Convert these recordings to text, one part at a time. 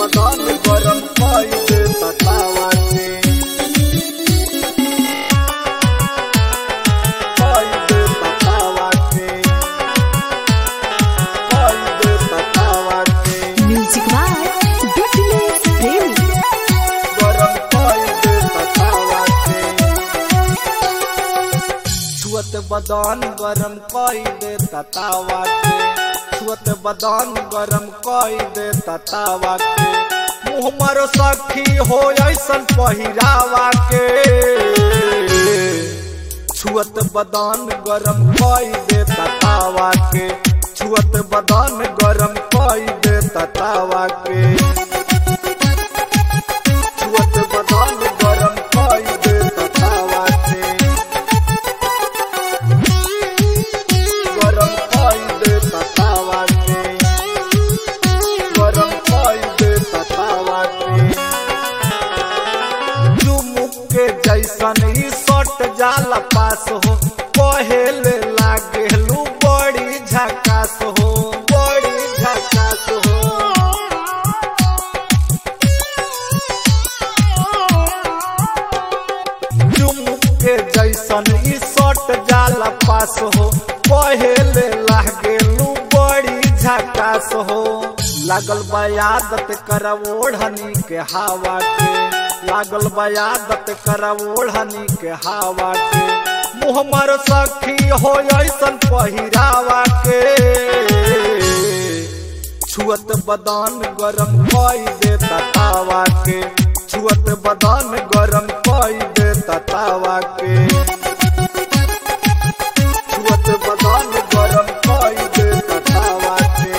बदन गरम कई देता तावा के कई देता तावा के कई देता तावा के म्यूजिक बाय बिजनेस प्रेमी गरम कई देता तावा के छुअत बदन गरम कई देता तावा के छुअत बदन गरम कई देता तावा के मुँह मारो सखी हो ऐसन पहिरावा के छुअत बदन गरम कई देता तावा के छुअत बदन गरम कई देता तावा के छुअत बदन गरम कई देता तावा के गरम कई देता तावा के गरम कई देता तावा के चुमुक के जैसन ही सट जाला पास हो कहेले लागेलू बड़ी झकास हो बड़ी झकास हो चुमुक के जैसन ही सट जाला पास हो कहेले लागेलू बड़ी झकास हो लागल बा आदत कर ओढ़नी के हवा के लागल बा आदत कर ओढ़नी के हवा के मुँह मारो सखी हो ऐसन पहिरावा के छुअत बदन गरम कई देता तावा के छुअत बदन गरम कई देता तावा के छुअत बदन गरम कई देता तावा के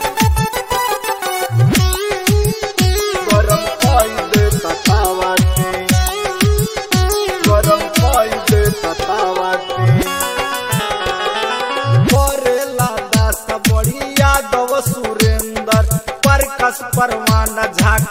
गरम कई देता तावा के गरम कई देता तावा के करेला दास बड़ी यादव सुरेंद्र प्रकाश परवाना झा